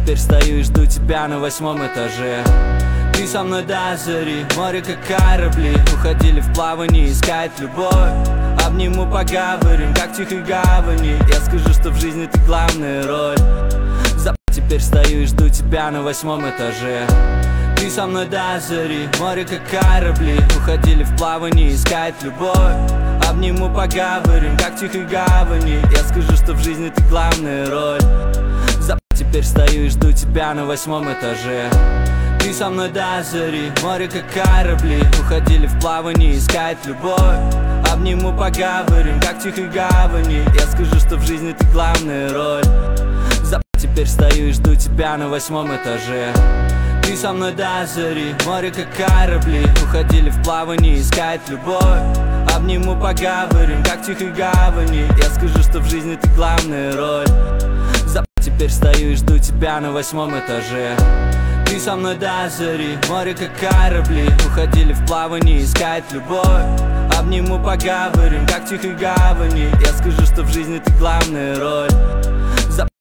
теперь стою и жду тебя на 8-м этаже. Ты со мной до зари, море как корабли, уходили в плавание искать любовь. Обниму, поговорим, как в тихой гавани. Я скажу, что в жизни ты главная роль. Теперь стою и жду тебя на 8-м этаже. Ты со мной до зари, море как корабли, уходили в плавание искать любовь. Обниму, поговорим, как в тихой гавани. Я скажу, что в жизни ты главная роль. Теперь стою и жду тебя на 8-м этаже. Ты со мной до зари, море как корабли, уходили в плавание искать любовь. Обниму, поговорим, как в тихой гавани. Я скажу, что в жизни ты главная роль. Теперь стою и жду тебя на 8-м этаже. Ты со мной до зари, море как корабли, уходили в плавание искать любовь. Обниму, поговорим, как в тихой гавани. Я скажу, что в жизни ты главная роль. Теперь стою и жду тебя на 8-м этаже. Ты со мной до зари, море как корабли, уходили в плавание искать любовь. Обниму, поговорим, как в тихой гавани. Я скажу, что в жизни ты главная роль.